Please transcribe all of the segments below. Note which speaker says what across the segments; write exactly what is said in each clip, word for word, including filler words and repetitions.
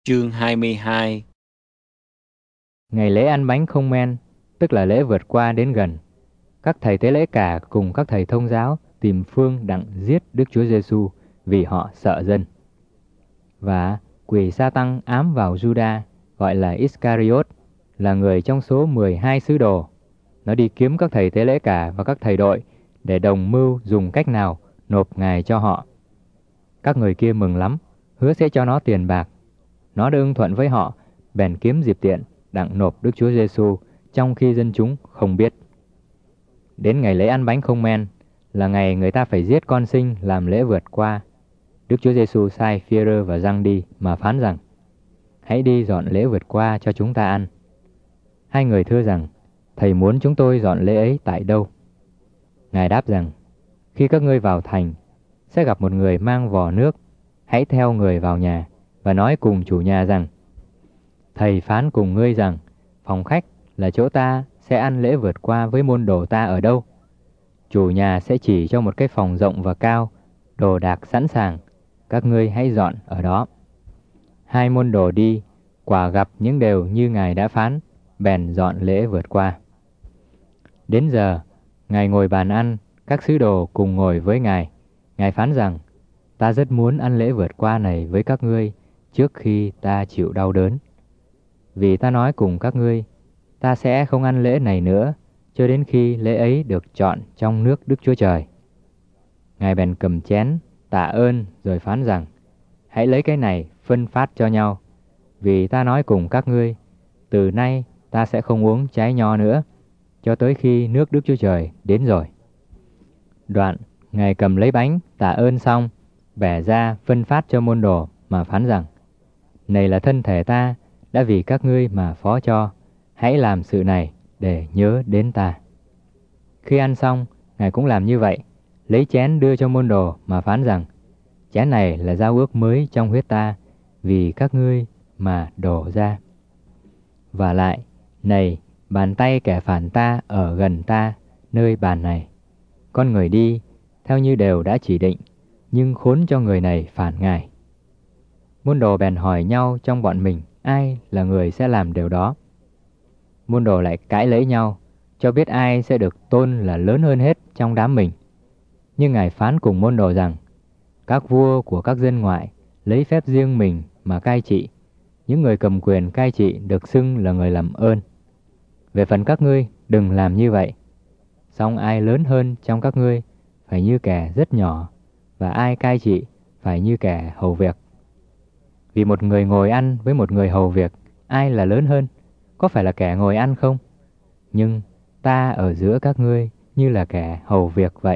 Speaker 1: Chương hai mươi hai.
Speaker 2: Ngày lễ ăn bánh không men, tức là lễ vượt qua đến gần, các thầy tế lễ cả cùng các thầy thông giáo tìm phương đặng giết Đức Chúa Giêsu vì họ sợ dân. Và quỷ sa tăng ám vào Juda, gọi là Iscariot, là người trong số mười hai sứ đồ. Nó đi kiếm các thầy tế lễ cả và các thầy đội để đồng mưu dùng cách nào nộp ngài cho họ. Các người kia mừng lắm, hứa sẽ cho nó tiền bạc. Nó đã ưng thuận với họ, bèn kiếm dịp tiện đặng nộp Đức Chúa Giêsu trong khi dân chúng không biết. Đến ngày lễ ăn bánh không men là ngày người ta phải giết con sinh làm lễ vượt qua. Đức Chúa Giêsu sai Phi-e-rơ và Giăng đi mà phán rằng: hãy đi dọn lễ vượt qua cho chúng ta ăn. Hai người thưa rằng: thầy muốn chúng tôi dọn lễ ấy tại đâu? Ngài đáp rằng: khi các ngươi vào thành, sẽ gặp một người mang vò nước, hãy theo người vào nhà và nói cùng chủ nhà rằng: thầy phán cùng ngươi rằng phòng khách là chỗ ta sẽ ăn lễ vượt qua với môn đồ ta ở đâu. Chủ nhà sẽ chỉ cho một cái phòng rộng và cao, đồ đạc sẵn sàng, các ngươi hãy dọn ở đó. Hai môn đồ đi, quả gặp những điều như Ngài đã phán, bèn dọn lễ vượt qua. Đến giờ, Ngài ngồi bàn ăn, các sứ đồ cùng ngồi với Ngài. Ngài phán rằng: ta rất muốn ăn lễ vượt qua này với các ngươi trước khi ta chịu đau đớn. Vì ta nói cùng các ngươi, ta sẽ không ăn lễ này nữa, cho đến khi lễ ấy được chọn trong nước Đức Chúa Trời. Ngài bèn cầm chén, tạ ơn rồi phán rằng: hãy lấy cái này phân phát cho nhau, vì ta nói cùng các ngươi, từ nay ta sẽ không uống trái nho nữa, cho tới khi nước Đức Chúa Trời đến rồi. Đoạn, Ngài cầm lấy bánh, tạ ơn xong, bẻ ra phân phát cho môn đồ mà phán rằng: này là thân thể ta, đã vì các ngươi mà phó cho, hãy làm sự này để nhớ đến ta. Khi ăn xong, Ngài cũng làm như vậy, lấy chén đưa cho môn đồ mà phán rằng: chén này là giao ước mới trong huyết ta, vì các ngươi mà đổ ra. Và lại, này, bàn tay kẻ phản ta ở gần ta, nơi bàn này. Con người đi, theo như đều đã chỉ định, nhưng khốn cho người này phản Ngài. Môn đồ bèn hỏi nhau trong bọn mình ai là người sẽ làm điều đó. Môn đồ lại cãi lấy nhau, cho biết ai sẽ được tôn là lớn hơn hết trong đám mình. Nhưng Ngài phán cùng môn đồ rằng: các vua của các dân ngoại lấy phép riêng mình mà cai trị, những người cầm quyền cai trị được xưng là người làm ơn. Về phần các ngươi, đừng làm như vậy. Song ai lớn hơn trong các ngươi phải như kẻ rất nhỏ, và ai cai trị phải như kẻ hầu việc. Vì một người ngồi ăn với một người hầu việc, ai là lớn hơn? Có phải là kẻ ngồi ăn không? Nhưng ta ở giữa các ngươi như là kẻ hầu việc vậy.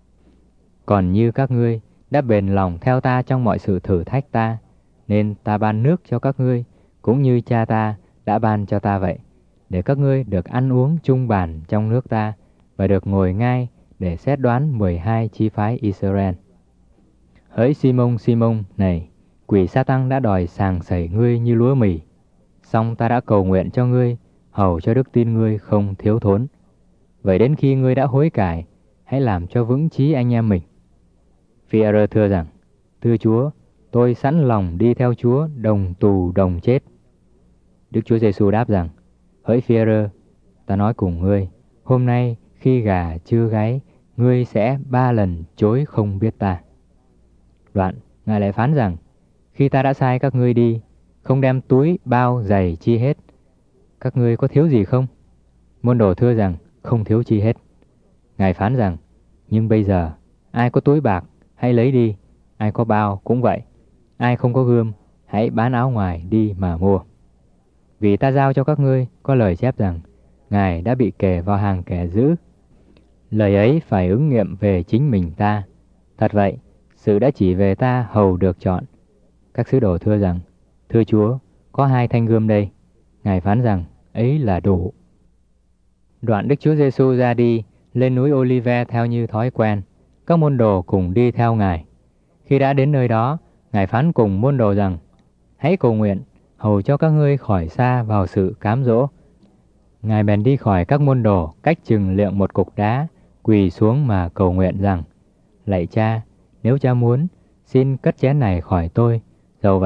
Speaker 2: Còn như các ngươi đã bền lòng theo ta trong mọi sự thử thách ta, nên ta ban nước cho các ngươi, cũng như cha ta đã ban cho ta vậy, để các ngươi được ăn uống chung bàn trong nước ta, và được ngồi ngai để xét đoán mười hai chi phái Israel. Hỡi Simon Simon này, quỷ Sa-tăng đã đòi sàng sẩy ngươi như lúa mì, song ta đã cầu nguyện cho ngươi, hầu cho đức tin ngươi không thiếu thốn. Vậy đến khi ngươi đã hối cải, hãy làm cho vững chí anh em mình. Phi-e-rơ thưa rằng: thưa Chúa, tôi sẵn lòng đi theo Chúa, đồng tù đồng chết. Đức Chúa Giêsu đáp rằng: hỡi Phi-e-rơ, ta nói cùng ngươi, hôm nay khi gà chưa gáy, ngươi sẽ ba lần chối không biết ta. Đoạn, Ngài lại phán rằng: khi ta đã sai các ngươi đi, không đem túi bao giày chi hết, các ngươi có thiếu gì không? Môn đồ thưa rằng: không thiếu chi hết. Ngài phán rằng: nhưng bây giờ, ai có túi bạc, hãy lấy đi, ai có bao cũng vậy, ai không có gươm, hãy bán áo ngoài đi mà mua. Vì ta giao cho các ngươi có lời chép rằng, Ngài đã bị kề vào hàng kẻ dữ. Lời ấy phải ứng nghiệm về chính mình ta. Thật vậy, sự đã chỉ về ta hầu được chọn. Các sứ đồ thưa rằng: thưa Chúa, có hai thanh gươm đây. Ngài phán rằng: ấy là đủ. Đoạn Đức Chúa Giêsu ra đi, lên núi Ô-li-ve theo như thói quen. Các môn đồ cùng đi theo Ngài. Khi đã đến nơi đó, Ngài phán cùng môn đồ rằng: hãy cầu nguyện, hầu cho các ngươi khỏi xa vào sự cám dỗ. Ngài bèn đi khỏi các môn đồ, cách chừng liệng một cục đá, quỳ xuống mà cầu nguyện rằng: lạy Cha, nếu Cha muốn, xin cất chén này khỏi tôi, dầu vậy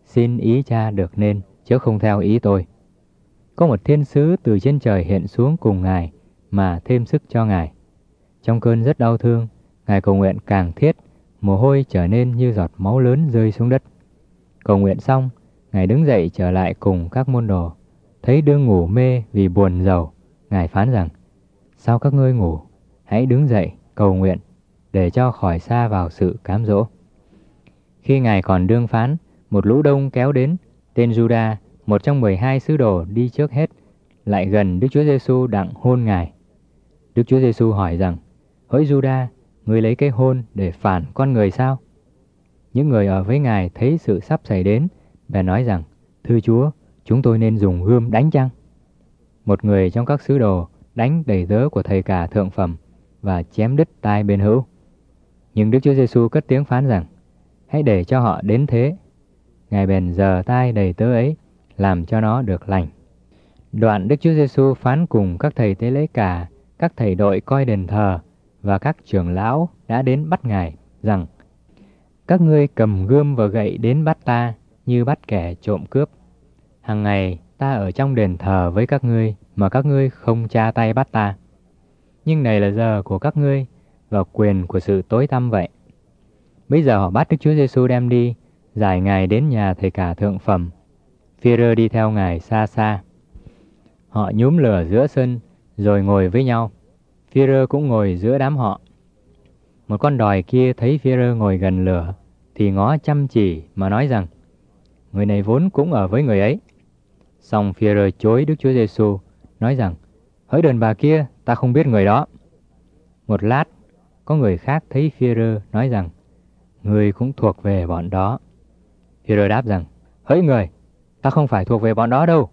Speaker 2: xin ý cha được nên, chứ không theo ý tôi. Có một thiên sứ từ trên trời hiện xuống cùng Ngài mà thêm sức cho Ngài. Trong cơn rất đau thương, Ngài cầu nguyện càng thiết, mồ hôi trở nên như giọt máu lớn rơi xuống đất. Cầu nguyện xong, Ngài đứng dậy trở lại cùng các môn đồ. Thấy đương ngủ mê vì buồn rầu, Ngài phán rằng: sao các ngươi ngủ? Hãy đứng dậy, cầu nguyện, để cho khỏi sa vào sự cám dỗ. Khi Ngài còn đương phán, một lũ đông kéo đến. Tên Juda, một trong mười hai sứ đồ đi trước hết, lại gần Đức Chúa Giêsu đặng hôn Ngài. Đức Chúa Giêsu hỏi rằng: hỡi Juda, ngươi lấy cái hôn để phản con người sao? Những người ở với Ngài thấy sự sắp xảy đến, bèn nói rằng: thưa Chúa, chúng tôi nên dùng gươm đánh chăng? Một người trong các sứ đồ đánh đầy tớ của thầy cả thượng phẩm và chém đứt tai bên hữu. Nhưng Đức Chúa Giêsu cất tiếng phán rằng: hãy để cho họ đến thế. Ngài bèn giở tai đầy tớ ấy, làm cho nó được lành. Đoạn Đức Chúa Giêsu phán cùng các thầy tế lễ cả, các thầy đội coi đền thờ và các trưởng lão đã đến bắt Ngài rằng: các ngươi cầm gươm và gậy đến bắt ta, như bắt kẻ trộm cướp. Hằng ngày ta ở trong đền thờ với các ngươi, mà các ngươi không tra tay bắt ta. Nhưng này là giờ của các ngươi và quyền của sự tối tăm vậy. Bây giờ họ bắt Đức Chúa Giêsu đem đi, giải Ngài đến nhà thầy cả thượng phẩm. Phi-rơ đi theo Ngài xa xa. Họ nhúm lửa giữa sân, rồi ngồi với nhau. Phi-rơ cũng ngồi giữa đám họ. Một con đòi kia thấy Phi-rơ ngồi gần lửa, thì ngó chăm chỉ mà nói rằng: người này vốn cũng ở với người ấy. Xong Phi-rơ chối Đức Chúa Giêsu, nói rằng: hỡi đàn bà kia, ta không biết người đó. Một lát, có người khác thấy Phi-rơ nói rằng: người cũng thuộc về bọn đó. Phi-rơ đáp rằng: hỡi người, ta không phải thuộc về bọn đó đâu.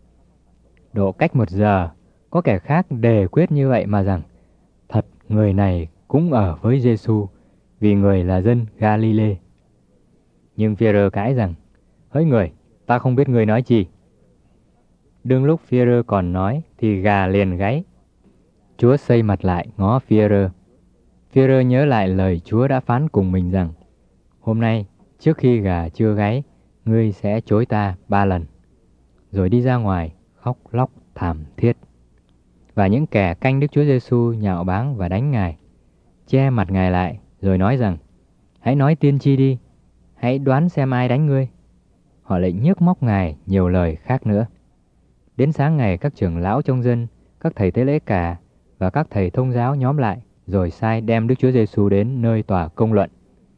Speaker 2: Độ cách một giờ, có kẻ khác đề quyết như vậy mà rằng: thật, người này cũng ở với Giêsu, vì người là dân Ga-li-lê. Nhưng Phi-rơ cãi rằng: hỡi người, ta không biết người nói chi. Đương lúc Phi-rơ còn nói, thì gà liền gáy. Chúa xây mặt lại ngó Phi-rơ. Phi-rơ nhớ lại lời Chúa đã phán cùng mình rằng: hôm nay, trước khi gà chưa gáy, ngươi sẽ chối ta ba lần. Rồi đi ra ngoài, khóc lóc thảm thiết. Và những kẻ canh Đức Chúa Giêsu nhạo báng và đánh Ngài, che mặt Ngài lại, rồi nói rằng: hãy nói tiên tri đi, hãy đoán xem ai đánh ngươi. Họ lại nhức móc Ngài nhiều lời khác nữa. Đến sáng ngày, các trưởng lão trong dân, các thầy tế lễ cả và các thầy thông giáo nhóm lại, rồi sai đem Đức Chúa Giêsu đến nơi tòa công luận.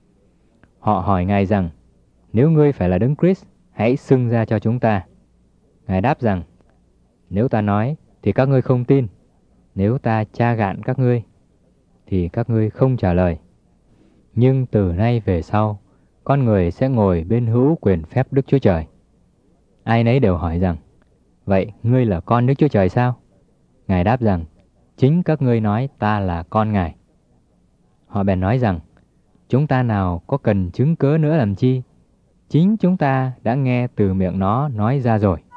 Speaker 2: Họ hỏi Ngài rằng: nếu ngươi phải là Đấng Christ, hãy xưng ra cho chúng ta. Ngài đáp rằng: nếu ta nói thì các ngươi không tin, nếu ta tra gạn các ngươi thì các ngươi không trả lời. Nhưng từ nay về sau, con người sẽ ngồi bên hữu quyền phép Đức Chúa Trời. Ai nấy đều hỏi rằng: vậy ngươi là con Đức Chúa Trời sao? Ngài đáp rằng: chính các ngươi nói ta là con Ngài. Họ bèn nói rằng: chúng ta nào có cần chứng cớ nữa làm chi? Chính chúng ta đã nghe từ miệng nó nói ra rồi.